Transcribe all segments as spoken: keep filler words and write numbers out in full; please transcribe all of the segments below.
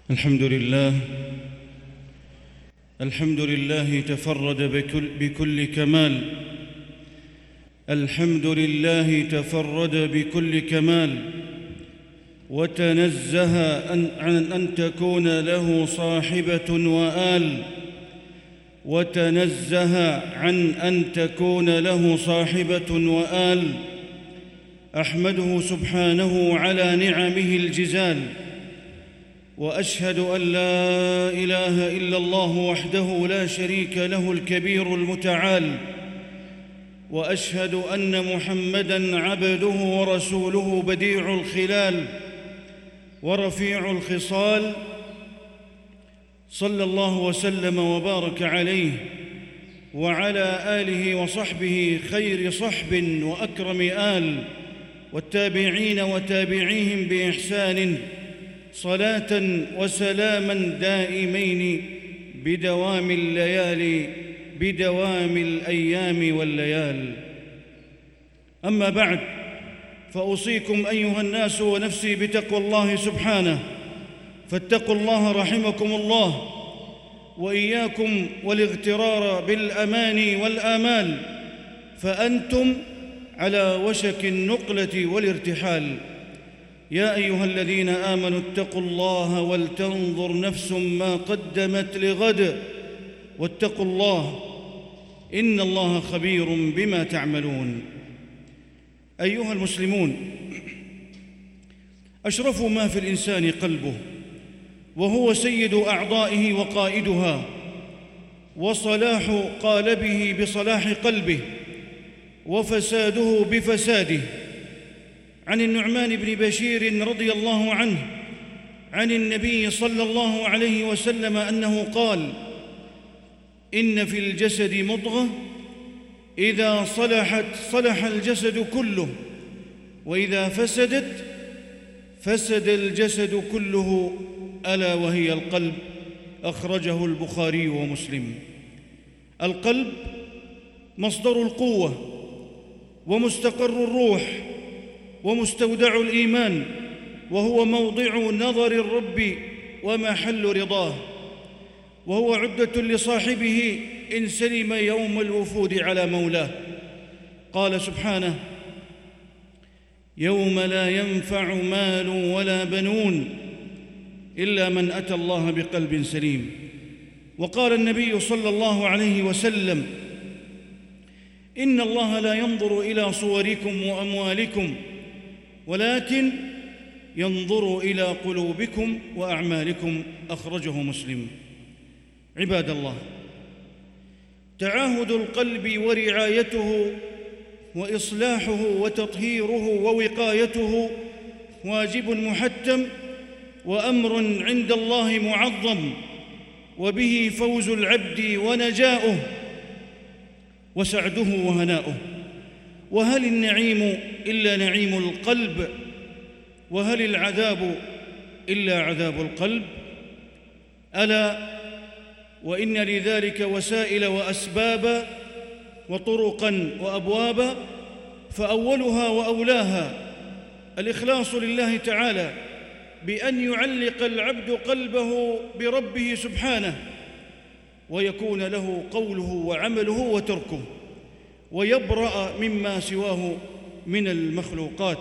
الحمد لله الحمد لله تفرد بكل, بكل كمال الحمد لله تفرد بكل كمال وتنزه عن أن تكون له صاحبة وآل وتنزه عن أن تكون له صاحبة وآل أحمده سبحانه على نعمه الجزال، وأشهد أن لا إله إلا الله وحده لا شريك له الكبير المتعال، وأشهد أن محمدًا عبده ورسوله بديع الخلال ورفيع الخصال، صلى الله وسلم وبارك عليه وعلى آله وصحبه خير صحب وأكرم آل، والتابعين وتابعيهم بإحسان، صلاة وسلاما دائمين بدوام الليالي بدوام الأيام والليال. أما بعد، فأوصيكم أيها الناس ونفسي بتقوى الله سبحانه، فاتقوا الله رحمكم الله، وإياكم والاغترار بالأماني والآمال، فأنتم على وشك النقلة والارتحال. يا أيها الذين آمنوا اتقوا الله ولتنظر نفس ما قدمت لغد، واتقوا الله إن الله خبير بما تعملون. أيها المسلمون، أشرف ما في الإنسان قلبه، وهو سيد أعضائه وقائدها، وصلاح قالبه بصلاح قلبه، وفساده بفساده. عن النعمان بن بشير رضي الله عنه عن النبي صلى الله عليه وسلم أنه قال: إن في الجسد مضغة إذا صلحت صلح الجسد كله، وإذا فسدت فسد الجسد كله، ألا وهي القلب. أخرجه البخاري ومسلم. القلب مصدر القوة ومستقر الروح ومستودع الإيمان، وهو موضع نظر الرب ومحل رضاه، وهو عدة لصاحبه إن سلم يوم الوفود على مولاه. قال سبحانه: يوم لا ينفع مال ولا بنون إلا من أتى الله بقلب سليم. وقال النبي صلى الله عليه وسلم: إن الله لا ينظر إلى صوركم وأموالكم ولكن ينظر إلى قلوبكم وأعمالكم. أخرجه مسلم. عباد الله، تعاهد القلب ورعايته وإصلاحه وتطهيره ووقايته واجب محتم، وأمر عند الله معظم، وبه فوز العبد ونجاؤه وسعده وهناؤه. وهل النعيم إلا نعيم القلب؟ وهل العذاب إلا عذاب القلب؟ ألا وإن لذلك وسائل وأسبابا وطرقا وأبوابا، فأولها وأولاها الإخلاص لله تعالى، بأن يعلق العبد قلبه بربه سبحانه، ويكون له قوله وعمله وتركه، ويبرأ مما سواه من المخلوقات.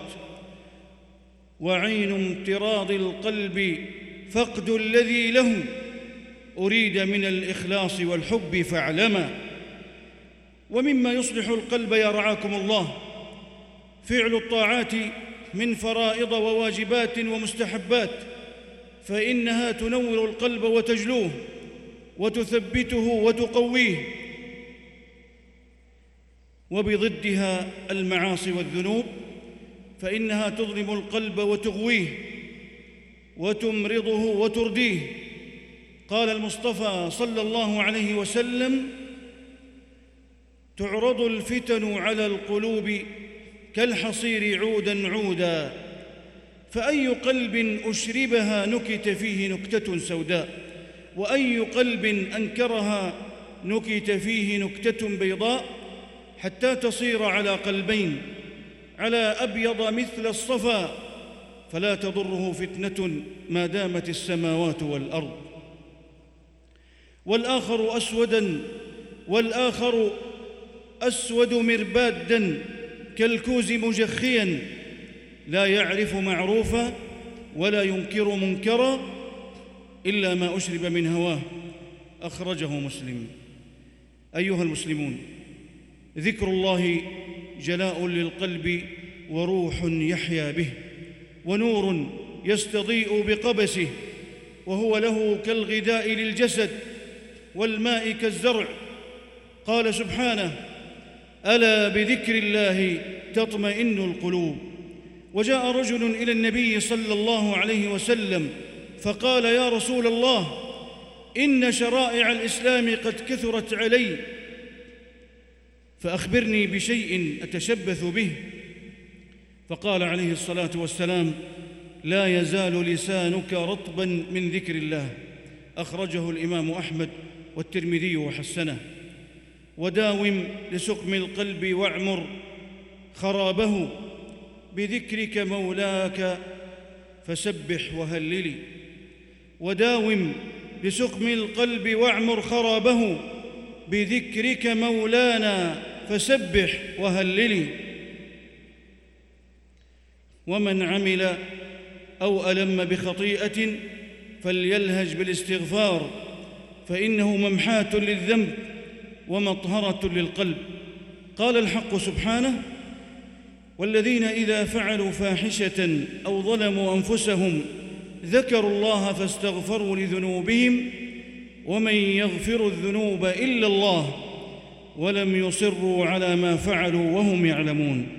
وعين امتراض القلب فقد الذي له، أريد من الإخلاص والحب فاعلما. ومما يصلح القلب يا رعاكم الله فعل الطاعات من فرائض وواجبات ومستحبات، فإنها تنور القلب وتجلوه وتثبته وتقويه. وبضدها المعاصي والذنوب، فإنها تظلم القلب وتغويه وتمرضه وترديه. قال المصطفى صلى الله عليه وسلم: تعرض الفتن على القلوب كالحصير عوداً عوداً، فأي قلب أشربها نكت فيه نكتة سوداء، وأي قلب أنكرها نكت فيه نكتة بيضاء، حتى تصير على قلبين، على أبيض مثل الصفا فلا تضره فتنة ما دامت السماوات والأرض. والآخر أسودا والآخر أسود مربادا كالكوز مجخيا لا يعرف معروفا ولا ينكر منكرا إلا ما أشرب من هواه. أخرجه مسلم. أيها المسلمون، ذكر الله جلاء للقلب وروح يحيا به ونور يستضيء بقبسه، وهو له كالغذاء للجسد والماء كالزرع. قال سبحانه: ألا بذكر الله تطمئن القلوب. وجاء رجل إلى النبي صلى الله عليه وسلم فقال: يا رسول الله، إن شرائع الإسلام قد كثرت علي، فأخبرني بشيء أتشبث به. فقال عليه الصلاة والسلام: لا يزال لسانك رطبا من ذكر الله. أخرجه الإمام أحمد والترمذي وحسنه. وداوم لسقم القلب واعمر خرابه بذكرك مولاك فسبح وهللي. وداوم لسقم القلب واعمر خرابه بذكرك مولانا فسبح وهللي. ومن عمل أو ألم بخطيئة فليلهج بالاستغفار، فإنه ممحاة للذنب ومطهرة للقلب. قال الحق سبحانه: والذين إذا فعلوا فاحشة أو ظلموا أنفسهم ذكروا الله فاستغفروا لذنوبهم ومن يغفر الذنوب إلا الله ولم يصروا على ما فعلوا وهم يعلمون.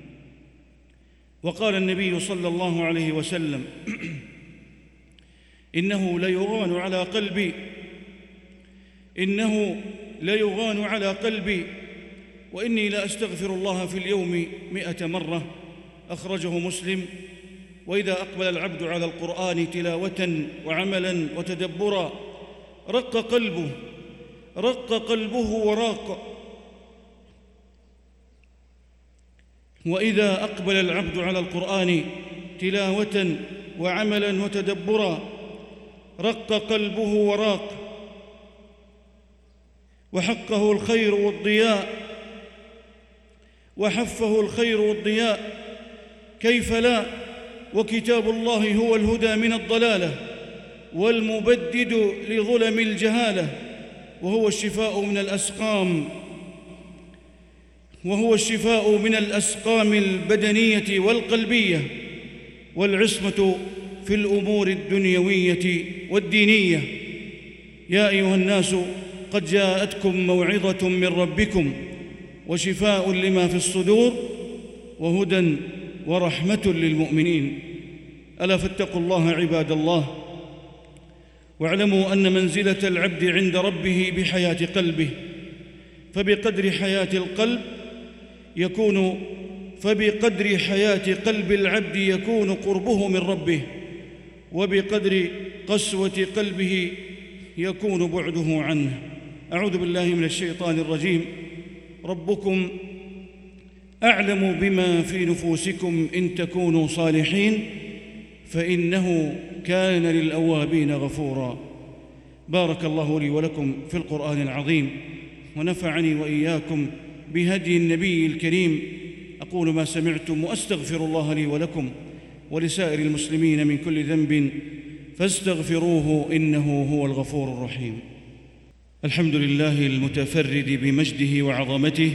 وقال النبي صلى الله عليه وسلم: إنه ليغان على قلبي إنه ليغان على قلبي وإني لأستغفر الله في اليوم مئة مرة. أخرجه مسلم. وإذا أقبل العبد على القرآن تلاوة وعملا وتدبرا رق قلبه رق قلبه وراق. وإذا أقبل العبد على القرآن تلاوة وعملا وتدبرا رق قلبه وراق، وحقه الخير والضياء وحفه الخير والضياء. كيف لا، وكتاب الله هو الهدى من الضلالة والمبدد لظلم الجهالة، وهو الشفاء من الأسقام وهو الشفاء من الأسقام البدنية والقلبية، والعصمة في الأمور الدنيوية والدينية. يا أيها الناس قد جاءتكم موعظة من ربكم وشفاء لما في الصدور وهدى ورحمة للمؤمنين. ألا فاتقوا الله عباد الله، واعلموا أن منزلة العبد عند ربه بحياة قلبه، فبقدر حياة القلب يكون فبقدر حياة قلب العبد يكون قربه من ربه، وبقدر قسوة قلبه يكون بعده عنه. أعوذ بالله من الشيطان الرجيم. ربكم أعلم بما في نفوسكم إن تكونوا صالحين فإنه كان للأوابين غفورا. بارك الله لي ولكم في القرآن العظيم، ونفعني وإياكم بهدي النبي الكريم. أقول ما سمعتم وأستغفر الله لي ولكم ولسائر المسلمين من كل ذنب فاستغفروه إنه هو الغفور الرحيم. الحمد لله المتفرد بمجده وعظمته،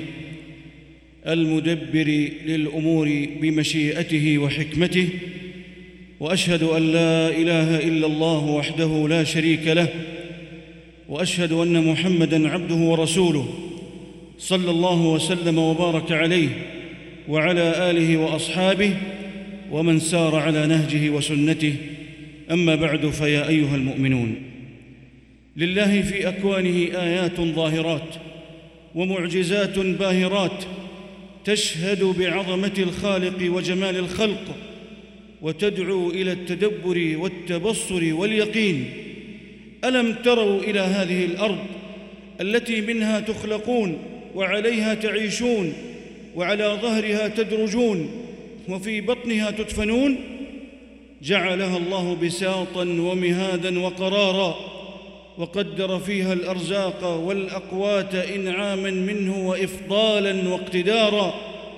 المدبر للأمور بمشيئته وحكمته، وأشهد أن لا إله إلا الله وحده لا شريك له، وأشهد أن محمدًا عبده ورسوله صلى الله وسلم وبارك عليه وعلى آله وأصحابه ومن سار على نهجه وسنته. أما بعد، فيا أيها المؤمنون، لله في أكوانه آيات ظاهرات ومعجزات باهرات تشهد بعظمة الخالق وجمال الخلق، وتدعو إلى التدبر والتبصر واليقين. ألم تروا إلى هذه الأرض التي منها تخلقون وعليها تعيشون وعلى ظهرها تدرجون وفي بطنها تدفنون؟ جعلها الله بساطا ومهادا وقرارا، وقدر فيها الأرزاق والأقوات إنعاما منه وإفضالا واقتدارا،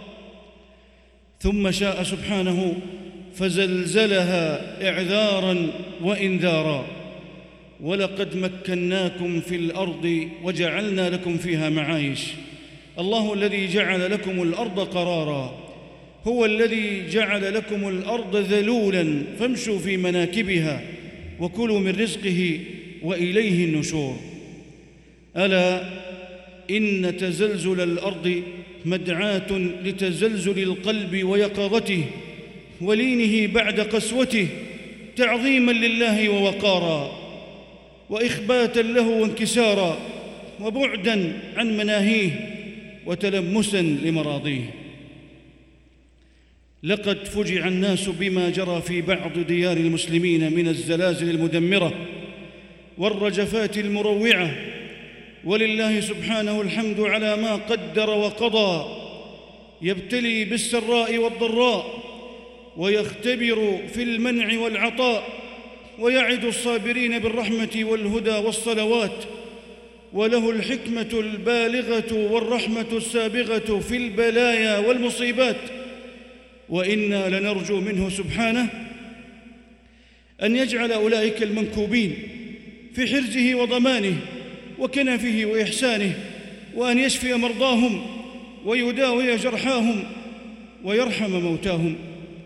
ثم شاء سبحانه فزلزلها إعذارا وإنذارا. ولقد مكناكم في الأرض وجعلنا لكم فيها معايش. الله الذي جعل لكم الأرض قرارا، هو الذي جعل لكم الأرض ذلولا فامشوا في مناكبها وكلوا من رزقه وإليه النشور. ألا إن تزلزل الأرض مدعاة لتزلزل القلب ويقظته ولينه بعد قسوته، تعظيما لله ووقارا، وإخباتا له وانكسارا، وبعدا عن مناهيه وتلمسا لمراضيه. لقد فجع الناس بما جرى في بعض ديار المسلمين من الزلازل المدمرة والرجفات المروعة، ولله سبحانه الحمد على ما قدر وقضى. يبتلي بالسراء والضراء، ويختبر في المنع والعطاء، ويعد الصابرين بالرحمة والهدى والصلوات، وله الحكمة البالغة والرحمة السابغة في البلايا والمصيبات. وإنا لنرجو منه سبحانه أن يجعل أولئك المنكوبين في حرزه وضمانه وكنفه وإحسانه، وأن يشفي مرضاهم ويداوي جرحاهم ويرحم موتاهم.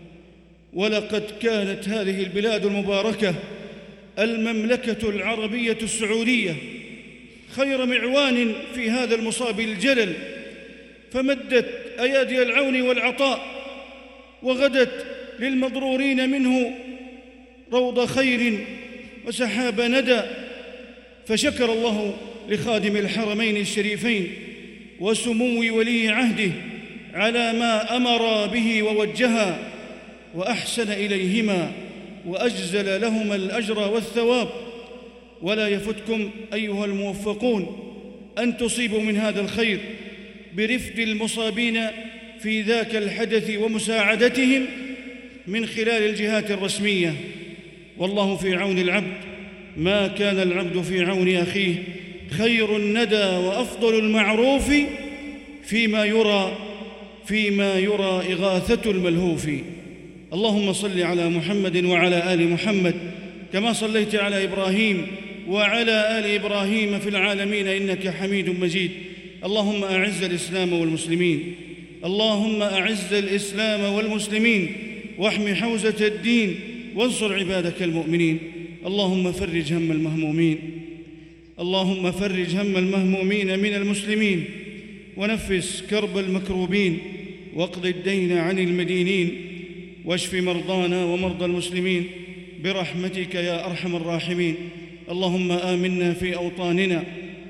ولقد كانت هذه البلاد المباركة المملكة العربية السعودية خير معوان في هذا المصاب الجلل، فمدت أيادي العون والعطاء، وغدت للمضرورين منه روض خير وسحاب ندى. فشكر الله لخادم الحرمين الشريفين وسمو ولي عهده على ما أمر به ووجها، وأحسن إليهما وأجزل لهما الأجر والثواب. ولا يفتكم أيها الموفقون أن تصيبوا من هذا الخير برفد المصابين في ذاك الحدث ومساعدتهم من خلال الجهات الرسمية. والله في عون العبد ما كان العبد في عون أخيه، خير الندى وأفضل المعروف فيما يرى فيما يرى إغاثة الملهوف. اللهم صل على محمد وعلى آل محمد كما صليت على إبراهيم وعلى آل إبراهيم في العالمين إنك حميد مجيد. اللهم أعز الإسلام والمسلمين اللهم أعز الإسلام والمسلمين واحم حوزة الدين وانصر عبادك المؤمنين. اللهم فرج هم المهمومين اللهم فرج هم المهمومين من المسلمين، ونفس كرب المكروبين، واقض الدين عن المدينين، واشف مرضانا ومرضى المسلمين برحمتك يا أرحم الراحمين. اللهم آمنا في أوطاننا،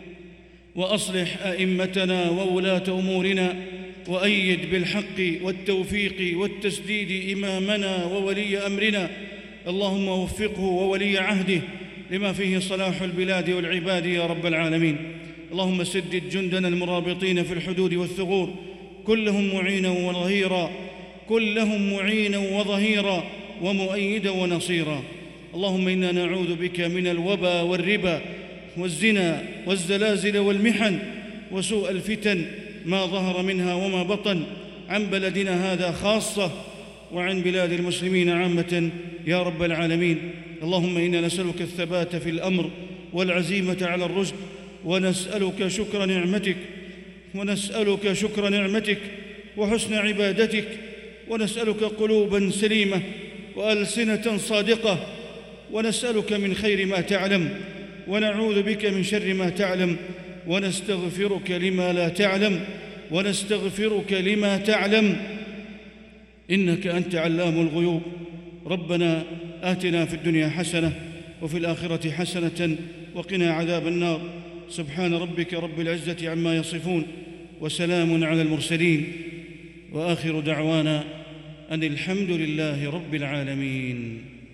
وأصلح أئمتنا وولاة أمورنا، وأيد بالحق والتوفيق والتسديد إمامنا وولي أمرنا. اللهم وفقه وولي عهده لما فيه صلاح البلاد والعباد يا رب العالمين. اللهم سدد جندنا المرابطين في الحدود والثغور، كلهم معينا وظهيرا كلهم معينا وظهيرا ومؤيدا ونصيرا. اللهم إنا نعوذ بك من الوبا والربا والزنا والزلازل والمحن وسوء الفتن ما ظهر منها وما بطن، عن بلدنا هذا خاصة وعن بلاد المسلمين عامة يا رب العالمين. اللهم إنا نسألك الثبات في الأمر والعزيمة على الرشد، ونسألك شكر نعمتك ونسألك شكر نعمتك وحسن عبادتك، ونسألك قلوبا سليمة وألسنة صادقة، ونسألك من خير ما تعلم، ونعوذ بك من شر ما تعلم، ونستغفرك لما لا تعلم ونستغفرك لما تعلم إنك أنت علام الغيوب. ربنا آتنا في الدنيا حسنة وفي الآخرة حسنة وقنا عذاب النار. سبحان ربك رب العزة عما يصفون، وسلام على المرسلين، وآخر دعوانا أن الحمد لله رب العالمين.